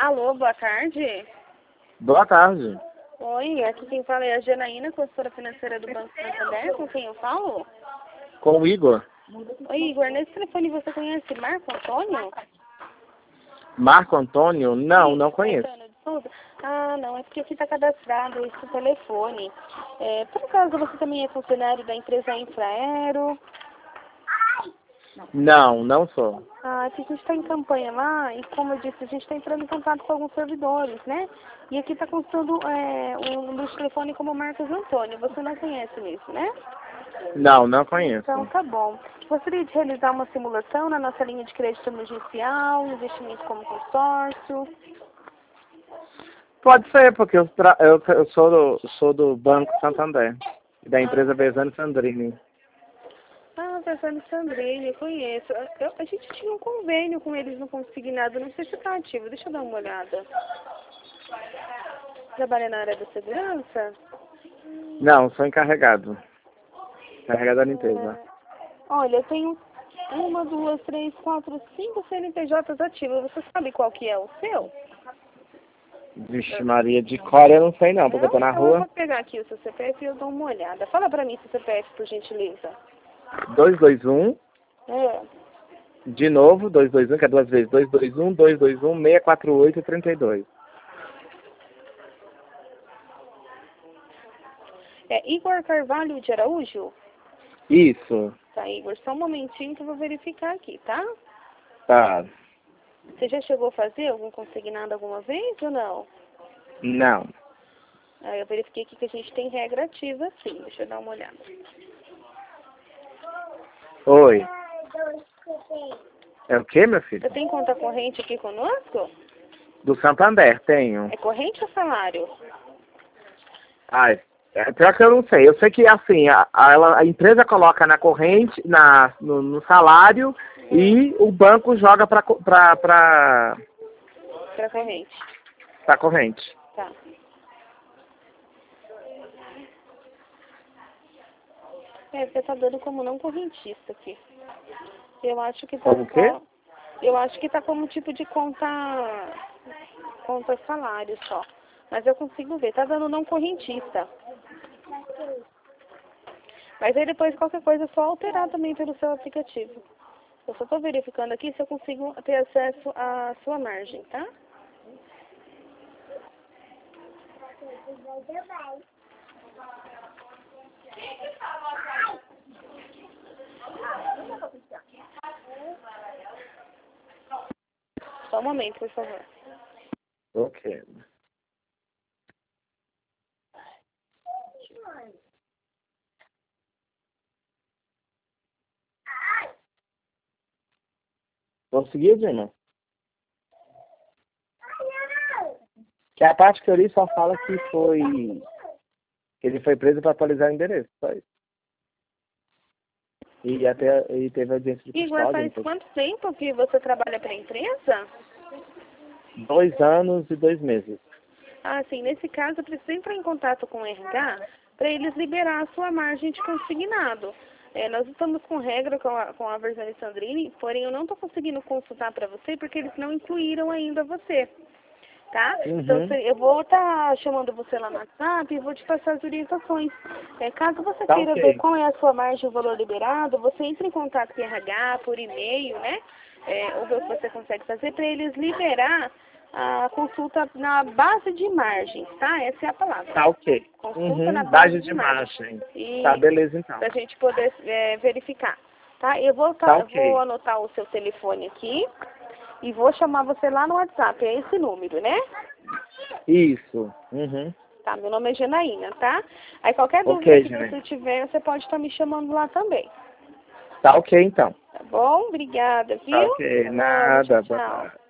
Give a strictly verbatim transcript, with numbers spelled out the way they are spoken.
Alô, boa tarde. Boa tarde. Oi, aqui quem fala é a Janaína, consultora financeira do Banco Santander. Com quem eu falo? Com o Igor. Oi, Igor, nesse telefone você conhece Marco Antônio? Marco Antônio? Não, Sim, não conheço. Antônio de Souza? Ah, não, é porque aqui está cadastrado esse telefone. É, por acaso você também é funcionário da empresa Infraero? Não, não sou. Ah, que a gente está em campanha lá e, como eu disse, a gente está entrando em contato com alguns servidores, né? E aqui está constando é, um número de telefone como Marcos Antônio. Você não conhece isso, né? Não, não conheço. Então, tá bom. Gostaria de realizar uma simulação na nossa linha de crédito emergencial, investimento como consórcio. Pode ser, porque eu, tra... eu, eu sou, do, sou do Banco Santander, da empresa Besani Sandrini. Ah, Versane Sandrini, eu conheço. Eu, a gente tinha um convênio com eles no Consignado, não sei se está ativo, deixa eu dar uma olhada. Trabalha na área da segurança? Não, sou encarregado. Encarregado da limpeza. É, olha, eu tenho uma, duas, três, quatro, cinco C N P Js ativos. Você sabe qual que é o seu? Vixe Maria, de cor eu não sei não, porque eu tô na Então eu vou rua. pegar aqui o seu C P F e eu dou uma olhada. Fala pra mim seu C P F, por gentileza. dois dois um, É. de novo, dois dois um, que é duas vezes. dois dois um, dois dois um, seis quatro oito, três dois. É Igor Carvalho de Araújo? Isso. Tá, Igor, só um momentinho que eu vou verificar aqui, tá? Tá. Você já chegou a fazer algum consignado alguma vez ou não? Não. Ah, eu verifiquei aqui que a gente tem regra ativa, sim. Deixa eu dar uma olhada. Oi. É o que, meu filho? Você tem conta corrente aqui conosco? Do Santander, tenho. É corrente ou salário? Ai, é pior que eu não sei. Eu sei que assim, a, a, ela- a empresa coloca na corrente, na, no, no salário e o banco joga para pra, pra, Pra corrente. pra corrente. Tá. É, você tá dando como não correntista aqui. Eu acho que tá Como o quê? só... Eu acho que tá como tipo de conta... Conta salário só. Mas eu consigo ver. Tá dando não correntista. Mas aí depois qualquer coisa é só alterar também pelo seu aplicativo. Eu só tô verificando aqui se eu consigo ter acesso à sua margem, tá? Só um momento, por favor. Ok. Conseguiu, Dina? Que a parte que eu li só fala que foi... que ele foi preso para atualizar o endereço, só isso. E até e teve audiência de Igor, custódia. faz Então, quanto tempo que você trabalha para a empresa? dois anos e dois meses. Ah, sim. Nesse caso, eu preciso entrar em contato com o R H para eles liberar a sua margem de consignado. É, nós estamos com regra com a, com a Versani Sandrini, porém eu não estou conseguindo consultar para você porque eles não incluíram ainda você. Tá? Então, Uhum. se- eu vou estar chamando você lá no WhatsApp e vou te passar as orientações. É, caso você Tá queira ver ok. qual é a sua margem e o valor liberado, você entra em contato com o R H por e-mail, né? É, ou ver o que você consegue fazer para eles liberar a consulta na base de margens, tá? Essa é a palavra. Tá ok. Consulta na Uhum. base Base de de margem. margem. Tá, E beleza então. para a gente poder é, verificar. Tá? Eu vou, Tá tá, eu vou ok. anotar o seu telefone aqui e vou chamar você lá no WhatsApp. É esse número, né? Isso. Uhum. Tá, meu nome é Janaína, tá? Aí qualquer dúvida Ok, que você Janine. tiver, você pode estar me chamando lá também. Tá ok então. Tá bom? Obrigada, Tá viu? ok. Até logo, tchau, Nada. Boa tchau. tarde.